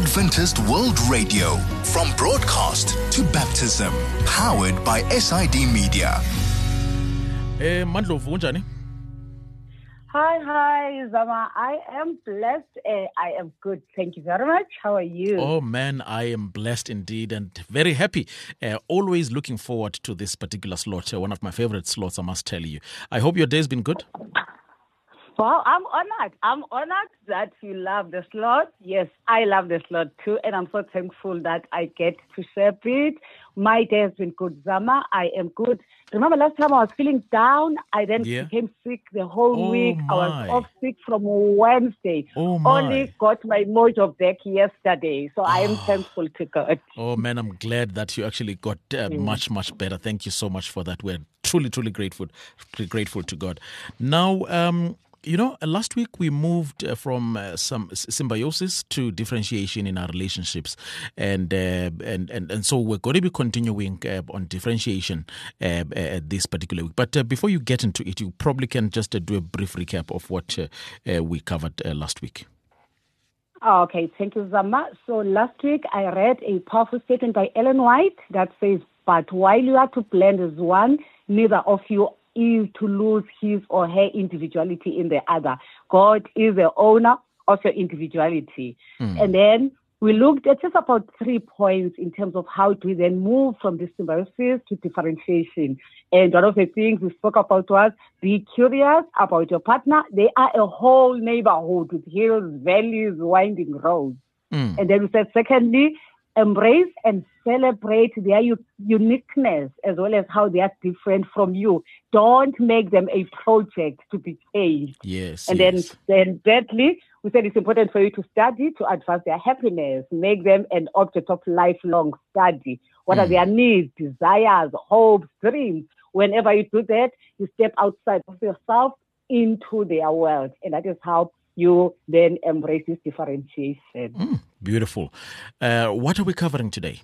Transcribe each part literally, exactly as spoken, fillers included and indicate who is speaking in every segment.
Speaker 1: Adventist World Radio, from broadcast to baptism, powered by S I D Media.
Speaker 2: Eh, Mandlovu, unjani?
Speaker 3: Hi, hi, Zama. I am blessed. Uh, I am good. Thank you very much. How are you?
Speaker 2: Oh, man, I am blessed indeed and very happy. Uh, always looking forward to this particular slot, uh, one of my favorite slots, I must tell you. I hope your day's been good.
Speaker 3: Well, I'm honored. I'm honored that you love the slot. Yes, I love the slot too, and I'm so thankful that I get to share it. My day has been good, Zama. I am good. Remember last time I was feeling down? I then
Speaker 2: Yeah.
Speaker 3: became sick the whole
Speaker 2: Oh,
Speaker 3: week. I was
Speaker 2: my.
Speaker 3: off sick from Wednesday.
Speaker 2: Oh, my.
Speaker 3: Only got my mojo back yesterday, so I am
Speaker 2: Ah.
Speaker 3: thankful to God.
Speaker 2: Oh, man, I'm glad that you actually got uh,
Speaker 3: Mm.
Speaker 2: much, much better. Thank you so much for that. We're truly, truly grateful, grateful to God. Now, um, you know, uh, last week we moved uh, from uh, some s- symbiosis to differentiation in our relationships, and uh, and, and and so we're going to be continuing uh, on differentiation uh, uh, this particular week. But uh, before you get into it, you probably can just uh, do a brief recap of what uh, uh, we covered uh, last week.
Speaker 3: Okay, thank you, Zama. So last week I read a powerful statement by Ellen White that says, "But while you are to blend as one, neither of you is to lose his or her individuality in the other. God is the owner of your individuality."
Speaker 2: Mm.
Speaker 3: And then we looked at just about three points in terms of how do we then move from this symbiosis to differentiation. And one of the things we spoke about was be curious about your partner. They are a whole neighborhood with hills, valleys, winding roads.
Speaker 2: Mm.
Speaker 3: And then we said, secondly, embrace and celebrate their u- uniqueness as well as how they are different from you. Don't make them a project to be changed.
Speaker 2: Yes.
Speaker 3: And
Speaker 2: yes.
Speaker 3: then, then thirdly, we said it's important for you to study to advance their happiness, make them an object of lifelong study. What are
Speaker 2: Mm.
Speaker 3: their needs, desires, hopes, dreams? Whenever you do that, you step outside of yourself into their world. And that is how you then embrace this differentiation.
Speaker 2: Mm, beautiful. Uh, what are we covering today?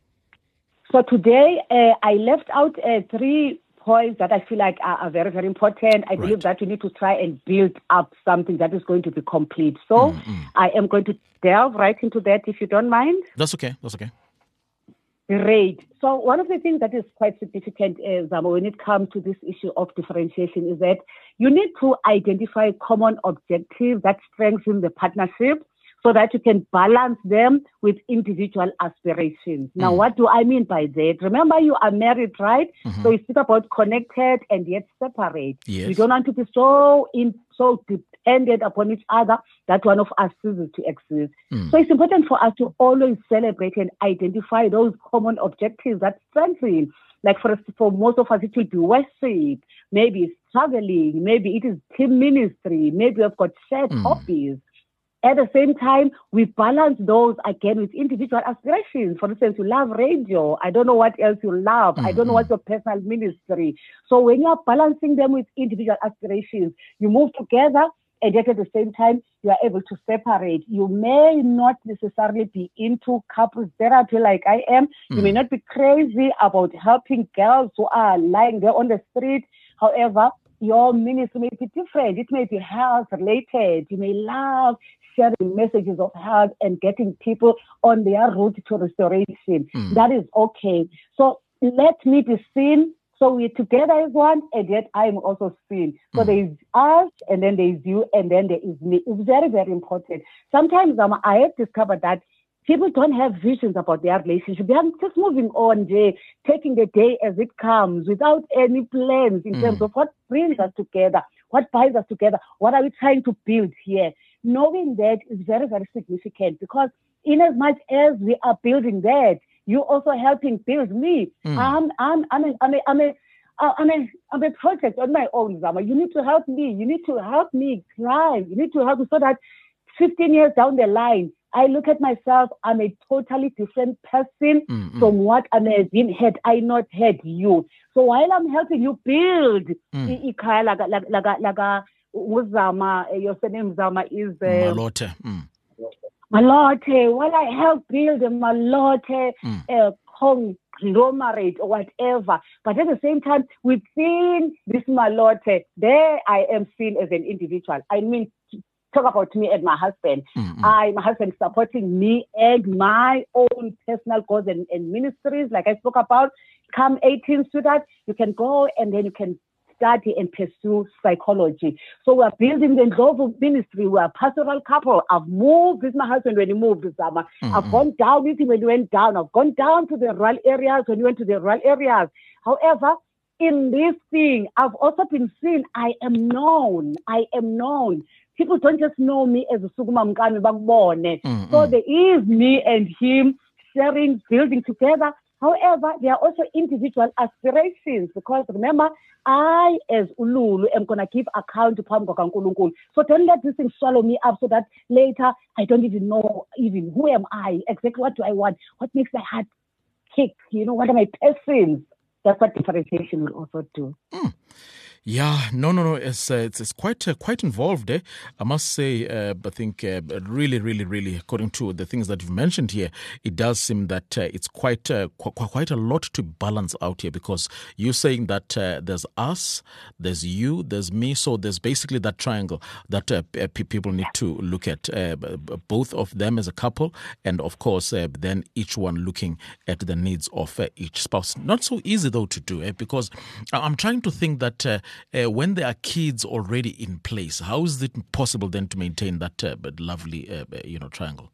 Speaker 3: So today, uh, I left out uh, three points that I feel like are, are very, very important. I believe
Speaker 2: Right.
Speaker 3: that we need to try and build up something that is going to be complete. So
Speaker 2: Mm, mm.
Speaker 3: I am going to delve right into that, if you don't mind.
Speaker 2: That's okay. That's okay.
Speaker 3: Great. So one of the things that is quite significant, uh, Zama, when it comes to this issue of differentiation is that you need to identify common objectives that strengthen the partnership so that you can balance them with individual aspirations. Now,
Speaker 2: Mm.
Speaker 3: what do I mean by that? Remember, you are married, right?
Speaker 2: Mhm.
Speaker 3: So you speak about connected and yet separate.
Speaker 2: Yes.
Speaker 3: You don't want to be so in so dependent upon each other that one of us ceases to exist.
Speaker 2: Mm.
Speaker 3: So it's important for us to always celebrate and identify those common objectives that strengthen. Like for, for most of us, it will be worship, maybe it's traveling, maybe it is team ministry, maybe we've got shared
Speaker 2: Mm.
Speaker 3: hobbies. At the same time, we balance those again with individual aspirations. For instance, you love radio. I don't know what else you love. I don't know
Speaker 2: Mm-hmm.
Speaker 3: what's your personal ministry. So when you are balancing them with individual aspirations, you move together, and yet at the same time, you are able to separate. You may not necessarily be into couples therapy like I am. You may
Speaker 2: Mm.
Speaker 3: not be crazy about helping girls who are lying there on the street. However, your ministry may be different. It may be health related. You may love sharing messages of health and getting people on their route to restoration.
Speaker 2: Mm.
Speaker 3: That is okay. So let me be seen. So we're together as one, and yet I'm also seen. So
Speaker 2: Mm.
Speaker 3: there is us, and then there is you, and then there is me. It's very, very important. Sometimes um, I have discovered that people don't have visions about their relationship. They are just moving on, Jay, taking the day as it comes without any plans in
Speaker 2: Mm.
Speaker 3: terms of what brings us together, what binds us together, what are we trying to build here. Knowing that is very, very significant because in as much as we are building that, you're also helping build me.
Speaker 2: Mm.
Speaker 3: I'm, I'm, I'm, a, I'm, a, I'm, a, I'm, a, I'm a project on my own, Zama. You need to help me. You need to help me climb. You need to help me so that fifteen years down the line, I look at myself, I'm a totally different person
Speaker 2: Mm,
Speaker 3: from what I may have been had I not had you. So while I'm helping you build,
Speaker 2: Mm.
Speaker 3: i- ikhaya laga- laga- laga- laga uZama, eh, your surname Zama is uh,
Speaker 2: Malote. Mm.
Speaker 3: Malote. While I help build a Malote
Speaker 2: Mm.
Speaker 3: uh, conglomerate or whatever, but at the same time, within this Malote, there I am seen as an individual. I mean, talk about me and my husband.
Speaker 2: Mm-hmm.
Speaker 3: I, my husband is supporting me and my own personal goals and, and ministries, like I spoke about. Come eighteenth to that, you can go and then you can study and pursue psychology. So we're building the Ndlovu ministry. We're a pastoral couple. I've moved with my husband when he moved this summer. Mm-hmm. I've gone down with him when he went down. I've gone down to the rural areas when he went to the rural areas. However, in this thing, I've also been seen. I am known. I am known. People don't just know me as a Sukuma Mkami Bakbone.
Speaker 2: Mm-hmm.
Speaker 3: So there is me and him sharing, building together. However, there are also individual aspirations because remember, I, as Ululu, am going to give account to Pamgo Kankulunkulu. So don't let this thing swallow me up so that later I don't even know even who am I, exactly what do I want, what makes my heart kick, you know, what are my passions? That's what differentiation will also do.
Speaker 2: Mm. Yeah, no, no, no. It's uh, it's, it's quite uh, quite involved. Eh? I must say. Uh, I think uh, really, really, really, according to the things that you've mentioned here, it does seem that uh, it's quite uh, qu- quite a lot to balance out here. Because you're saying that uh, there's us, there's you, there's me. So there's basically that triangle that uh, p- people need to look at. Uh, both of them as a couple, and of course, uh, then each one looking at the needs of uh, each spouse. Not so easy though to do, eh? Because I'm trying to think that. Uh, Uh, when there are kids already in place, how is it possible then to maintain that uh, lovely, uh, you know, triangle?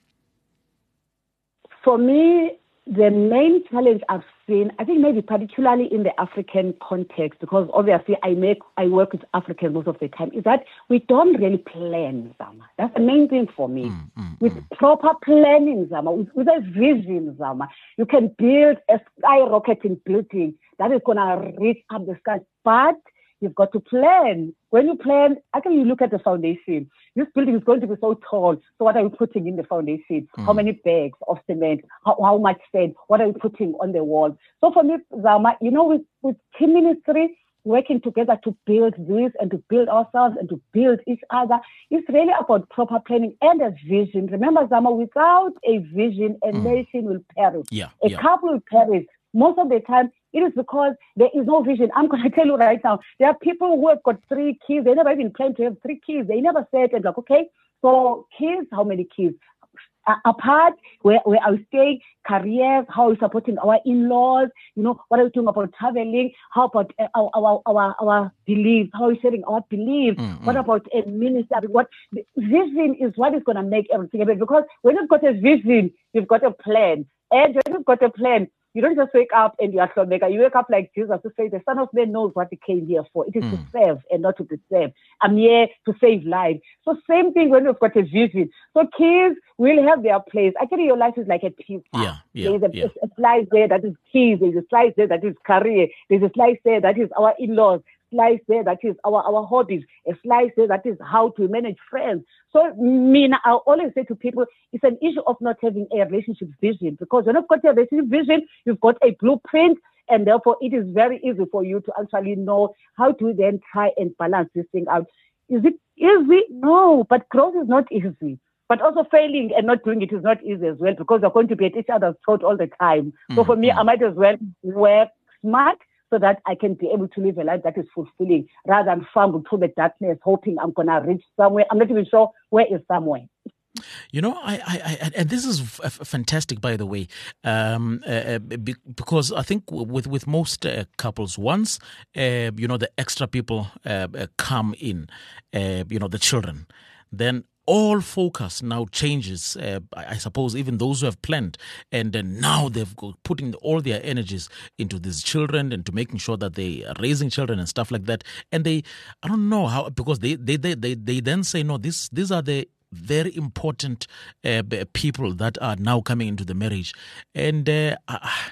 Speaker 3: For me, the main challenge I've seen, I think maybe particularly in the African context, because obviously I make I work with Africans most of the time, is that we don't really plan, Zama. That's the main thing for me.
Speaker 2: Mm, mm,
Speaker 3: with
Speaker 2: mm.
Speaker 3: proper planning, Zama, with, with a vision, Zama, you can build a skyrocketing building that is going to reach up the sky. But you've got to plan. When you plan, actually you look at the foundation. This building is going to be so tall. So what are you putting in the foundation? Mm. How many bags of cement? How, how much sand? What are you putting on the wall? So for me, Zama, you know, with, with team ministry, working together to build this and to build ourselves and to build each other, it's really about proper planning and a vision. Remember, Zama, without a vision, a mm. nation will perish.
Speaker 2: Yeah,
Speaker 3: a
Speaker 2: yeah.
Speaker 3: couple will perish. Most of the time, it is because there is no vision. I'm going to tell you right now, there are people who have got three kids. They never even planned to have three kids. They never said, and like, okay, so kids, how many kids? Uh, apart, where, where are we staying? Careers, how are we supporting our in-laws? You know, what are we doing about traveling? How about uh, our, our, our, our beliefs? How are we sharing our beliefs?
Speaker 2: Mm-hmm.
Speaker 3: What about a ministry? What vision is what is going to make everything happen. Because when you've got a vision, you've got a plan. And when you've got a plan, you don't just wake up and you are Hlomeka. You wake up like Jesus to say, the Son of Man knows what he came here for. It is mm. to serve and not to be served. I'm here to save lives. So same thing when we've got a vision. So kids will have their place. Actually, your life is like a pizza.
Speaker 2: Yeah, yeah,
Speaker 3: There's a,
Speaker 2: yeah.
Speaker 3: a slice there that is kids. There's a slice there that is career. There's a slice there that is our in-laws. Slice there that is our, our hobbies, a slice there that is how to manage friends. So me, I always say to people, it's an issue of not having a relationship vision, because when you've got a relationship vision, you've got a blueprint, and therefore it is very easy for you to actually know how to then try and balance this thing out. Is it easy? No, but growth is not easy. But also failing and not doing it is not easy as well, because you're going to be at each other's throat all the time. Mm-hmm. So for me, I might as well work smart, so that I can be able to live a life that is fulfilling, rather than fumble through the darkness, hoping I'm going to reach somewhere. I'm not even sure where is somewhere.
Speaker 2: You know, I, I, I, and this is f- f- fantastic, by the way, um, uh, be, because I think with with most uh, couples, once uh, you know the extra people uh, uh, come in, uh, you know the children, then all focus now changes. Uh, I, I suppose even those who have planned, and then now they've got putting all their energies into these children and to making sure that they are raising children and stuff like that. And they, I don't know how, because they they they they, they then say, no, this these are the very important uh, people that are now coming into the marriage, and uh, I,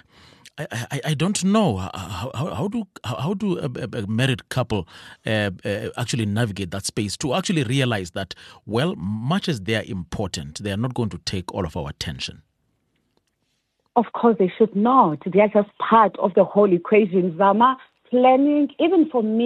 Speaker 2: I, I don't know how, how, how do how do a, a married couple uh, uh, actually navigate that space to actually realize that, well, much as they are important, they are not going to take all of our attention.
Speaker 3: Of course, they should not. They are just part of the whole equation, Zama. Planning, even for me,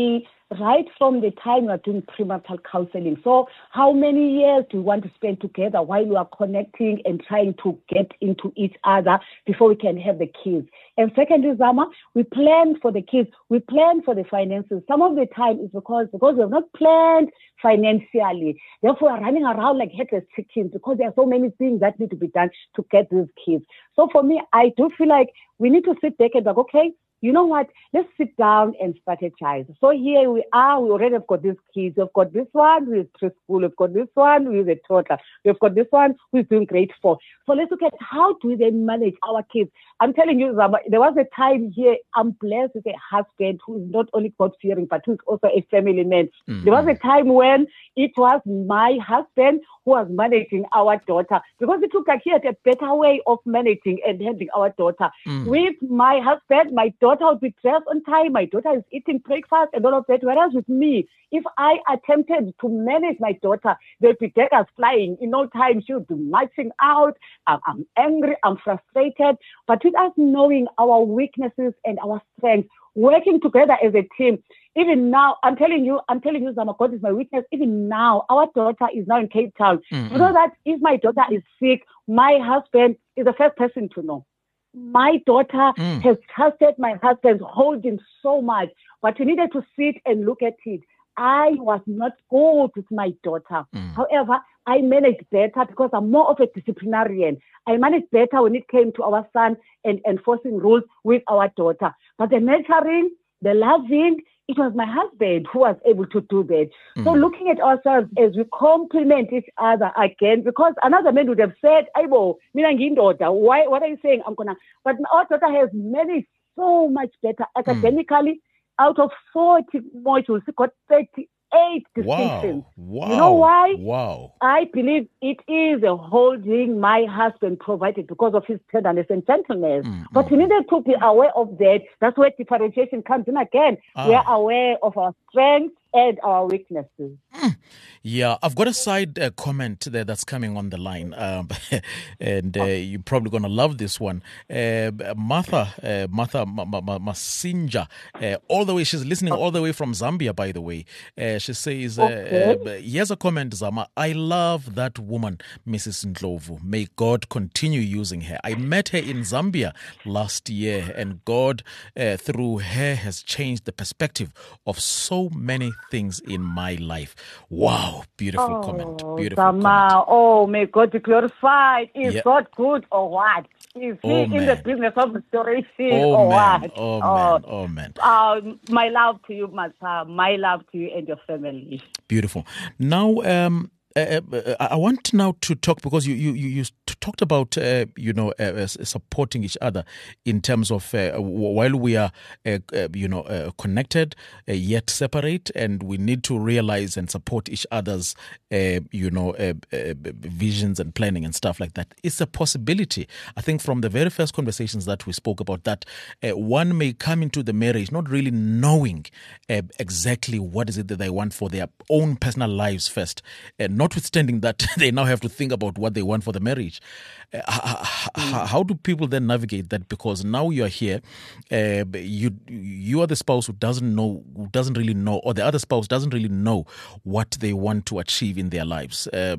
Speaker 3: right from the time we are doing premarital counseling. So how many years do we want to spend together while we are connecting and trying to get into each other before we can have the kids? And secondly, Zama, we plan for the kids. We plan for the finances. Some of the time is because, because we have not planned financially. Therefore, we're running around like headless chickens because there are so many things that need to be done to get these kids. So for me, I do feel like we need to sit back and like, okay, you know what? Let's sit down and strategize. So here we are. We already have got these kids. We've got this one who is preschool. We've got this one who is a toddler. We've got this one who is doing grade four. So let's look at how do we then manage our kids. I'm telling you, Zama, there was a time here. I'm blessed with a husband who is not only God-fearing, but who is also a family man. Mm-hmm. There was a time when it was my husband who was managing our daughter because it took like he had a better way of managing and handling our daughter. Mm. With my husband, my daughter would be dressed on time. My daughter is eating breakfast and all of that. Whereas with me, if I attempted to manage my daughter, there'd be daggers flying. In no time, she would be marching out. I'm, I'm angry. I'm frustrated. But with us knowing our weaknesses and our strengths, working together as a team, even now, I'm telling you, I'm telling you, Zama, God is my witness. Even now, our daughter is now in Cape Town. Mm-hmm. You know that if my daughter is sick, my husband is the first person to know. My daughter mm. has trusted my husband, holding so much, but we needed to sit and look at it. I was not good with my daughter. Mm. However, I managed better because I'm more of a disciplinarian. I managed better when it came to our son and enforcing rules with our daughter. But the nurturing, the loving, it was my husband who was able to do that. Mm. So looking at ourselves as we complement each other again, because another man would have said, Aibo, mina daughter, why, what are you saying? I'm gonna, but our daughter has managed so much better academically. Mm. Out of forty modules, she got thirty-eight distinctions.
Speaker 2: Wow. Wow.
Speaker 3: You know why?
Speaker 2: Wow.
Speaker 3: I believe it is a holding my husband provided because of his tenderness and gentleness. Mm, but mm. we needed to be aware of that. That's where differentiation comes in again. Ah. We are aware of our strengths and our weaknesses.
Speaker 2: Mm. Yeah, I've got a side uh, comment there that's coming on the line, um, and uh, you're probably going to love this one. Uh, Martha, uh, Martha Ma- Ma- Ma- Masinja, uh, all the way, she's listening all the way from Zambia, by the way. Uh, she says, uh, okay. uh, here's a comment, Zama. I love that woman, Missus Ndlovu. May God continue using her. I met her in Zambia last year, and God, uh, through her, has changed the perspective of so many things in my life. Wow, beautiful
Speaker 3: oh,
Speaker 2: comment. Beautiful
Speaker 3: Zama.
Speaker 2: comment.
Speaker 3: Oh, may God be glorified. Is
Speaker 2: yeah.
Speaker 3: God good or what? Is he
Speaker 2: oh,
Speaker 3: in
Speaker 2: man.
Speaker 3: the business of restoration
Speaker 2: oh,
Speaker 3: or
Speaker 2: man.
Speaker 3: what?
Speaker 2: Oh, oh, man. Oh, man.
Speaker 3: Um, my love to you, Martha. My love to you and your family.
Speaker 2: Beautiful. Now, um, Uh, uh, I want now to talk because you you you, you talked about uh, you know uh, supporting each other in terms of uh, while we are uh, uh, you know uh, connected uh, yet separate, and we need to realize and support each other's uh, you know uh, uh, visions and planning and stuff like that. It's a possibility. I think from the very first conversations that we spoke about that uh, one may come into the marriage not really knowing uh, exactly what is it that they want for their own personal lives first, and uh, notwithstanding that they now have to think about what they want for the marriage. Uh, how, how do people then navigate that? Because now you're here, uh, you you are the spouse who doesn't know, who doesn't really know, or the other spouse doesn't really know what they want to achieve in their lives. Uh,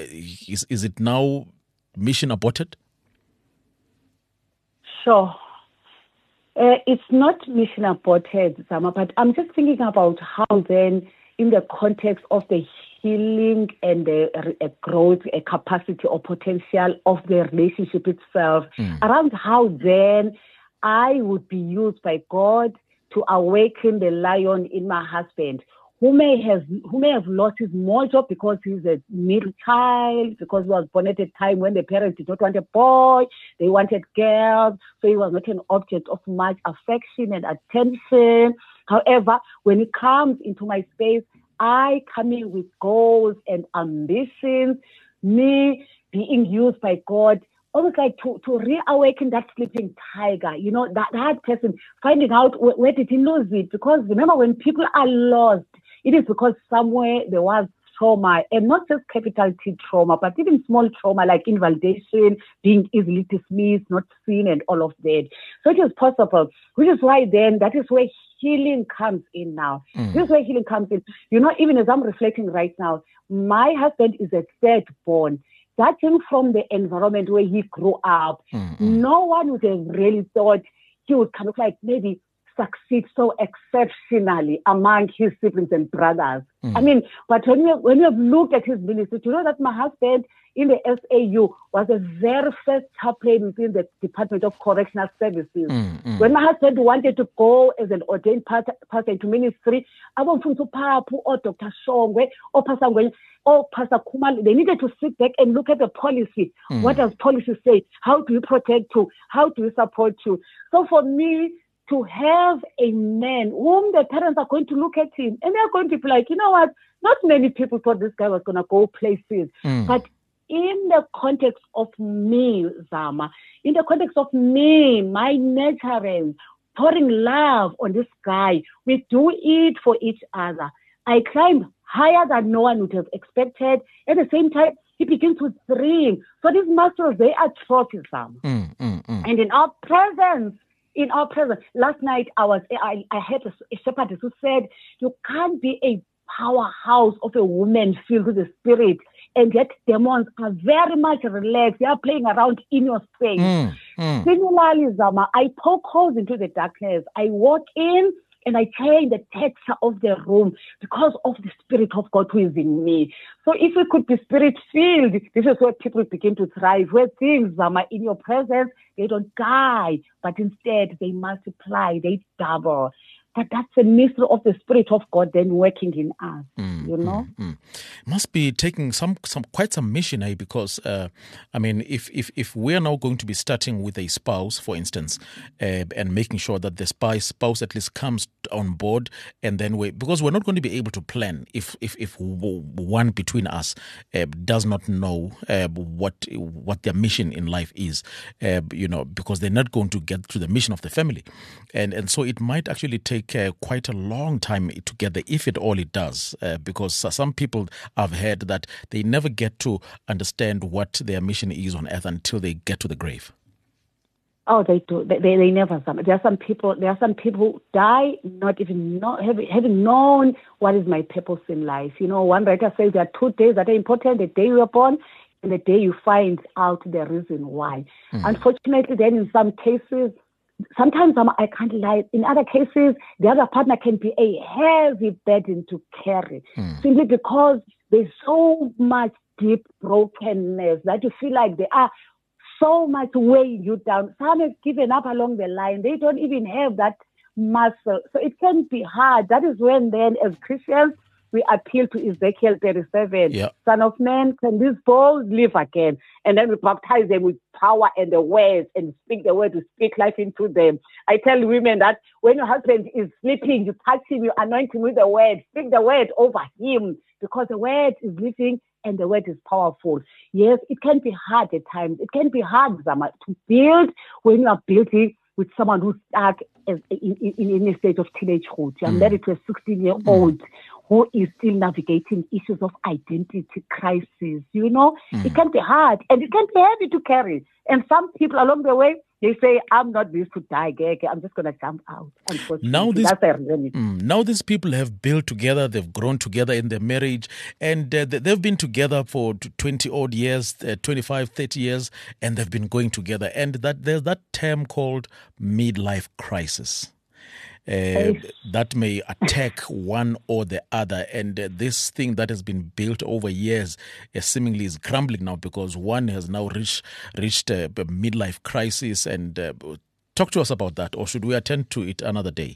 Speaker 2: is is it now mission aborted?
Speaker 3: Sure. Uh, it's not mission aborted, Zama, but I'm just thinking about how then, in the context of the healing and the uh, growth, a capacity or potential of the relationship itself, mm. around how then I would be used by God to awaken the lion in my husband, who may have who may have lost his mojo because he's a middle child, because he was born at a time when the parents did not want a boy, they wanted girls, so he was not an object of much affection and attention. However, when it comes into my space, I come in with goals and ambitions, me being used by God, almost like to, to reawaken that sleeping tiger, you know, that, that person, finding out where, where did he lose it. Because remember, when people are lost, it is because somewhere there was trauma, and not just capital T trauma, but even small trauma like invalidation, being easily dismissed, not seen, and all of that. So it is possible, which is why then that is where healing comes in now.
Speaker 2: Mm.
Speaker 3: This is where healing comes in. You know, even as I'm reflecting right now, my husband is a third born. Starting from the environment where he grew up,
Speaker 2: Mm-hmm.
Speaker 3: no one would have really thought he would kind of like maybe succeed so exceptionally among his siblings and brothers.
Speaker 2: Mm.
Speaker 3: I mean, but when you when you have looked at his ministry, you know that my husband in the S A U was a very first chaplain within the Department of Correctional Services.
Speaker 2: Mm, mm.
Speaker 3: When my husband wanted to go as an ordained pastor into ministry, I want to Papu or Doctor Shongwe or Pastor Ngwe or Pastor Kumali, they needed to sit back and look at the policy.
Speaker 2: Mm.
Speaker 3: What does policy say? How do we protect you? How do we support you? So for me, to have a man whom the parents are going to look at him and they're going to be like, you know what? Not many people thought this guy was going to go places.
Speaker 2: Mm.
Speaker 3: But in the context of me, Zama, in the context of me, my nurturing, pouring love on this guy, we do it for each other. I climb higher than no one would have expected. At the same time, he begins to dream. So these muscles, they are trophies, Zama.
Speaker 2: Mm, mm, mm.
Speaker 3: And in our presence, in our presence, last night I was I, I had a, a shepherdess who said, you can't be a powerhouse of a woman filled with the spirit, and yet demons are very much relaxed. They are playing around in your space.
Speaker 2: Mm, mm.
Speaker 3: Similarly, Zama, I poke holes into the darkness. I walk in and I change the texture of the room because of the Spirit of God who is in me. So if we could be Spirit-filled, this is where people begin to thrive, where things, Zama, in your presence, they don't die, but instead they multiply, they double. But that's a mystery of the Spirit of God then working in us,
Speaker 2: Mm,
Speaker 3: you know?
Speaker 2: mm, mm. Must be taking some, some quite some mission, eh? Because uh, I mean, if if if we're now going to be starting with a spouse, for instance, uh, and making sure that the spy spouse at least comes on board, and then we because we're not going to be able to plan if if if w- one between us uh, does not know uh, what what their mission in life is, uh, you know, because they're not going to get to the mission of the family, and and so it might actually take uh, quite a long time together, if at all it does, uh, because some people I've heard that they never get to understand what their mission is on earth until they get to the grave.
Speaker 3: Oh, they do. They, they, they never. There are some people. There are some people who die not even know, having, having known what is my purpose in life. You know, one writer says there are two days that are important: the day you are born and the day you find out the reason why. Mm. Unfortunately, then in some cases, sometimes I'm, I can't lie. In other cases, the other partner can be a heavy burden to carry, mm. simply because there's so much deep brokenness that you feel like they are so much weighing you down. Some have given up along the line. They don't even have that muscle. So it can be hard. That is when then, as Christians, we appeal to Ezekiel thirty-seven. Yep. Son of man, can these bones live again? And then we baptize them with power and the words and speak the word to speak life into them. I tell women that when your husband is sleeping, you touch him, you anoint him with the word, speak the word over him, because the word is living and the word is powerful. Yes, it can be hard at times. It can be hard, Zama, to build when you are building with someone who's stuck in, in, in a state of teenagehood. You're mm. married to a sixteen-year-old mm. who is still navigating issues of identity crisis. You know, mm. it can be hard and it can be heavy to carry. And some people along the way, they say, I'm not used to die, I'm just going to jump out.
Speaker 2: Now, this,
Speaker 3: That's a reality.
Speaker 2: Mm, now these people have built together, they've grown together in their marriage, and uh, they've been together for twenty odd years, uh, twenty-five, thirty years, and they've been going together. And that there's that term called midlife crisis. Uh, that may attack one or the other, and uh, this thing that has been built over years uh, seemingly is crumbling now because one has now reached reached a midlife crisis. And uh, talk to us about that, or should we attend to it another day?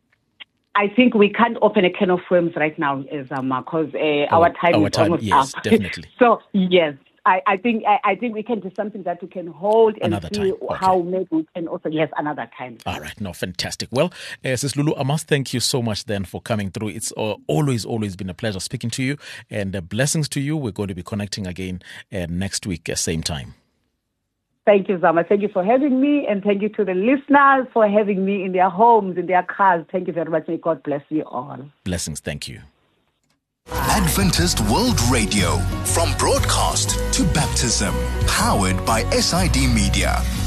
Speaker 3: I think we can't open a can of worms right now, Zama, because uh, our time
Speaker 2: our
Speaker 3: is
Speaker 2: time,
Speaker 3: almost
Speaker 2: yes,
Speaker 3: up.
Speaker 2: Definitely.
Speaker 3: So yes. I, I think I, I think we can do something that we can hold and
Speaker 2: another
Speaker 3: see
Speaker 2: time. Okay.
Speaker 3: how maybe we can also, yes, another time.
Speaker 2: All right, no, fantastic. Well, uh, Sis Lulu, I must thank you so much then for coming through. It's uh, always, always been a pleasure speaking to you, and uh, blessings to you. We're going to be connecting again uh, next week, uh, same time.
Speaker 3: Thank you, Zama. Thank you for having me, and thank you to the listeners for having me in their homes, in their cars. Thank you very much. May God bless you all.
Speaker 2: Blessings. Thank you.
Speaker 1: Adventist World Radio, from broadcast to baptism, powered by S I D Media.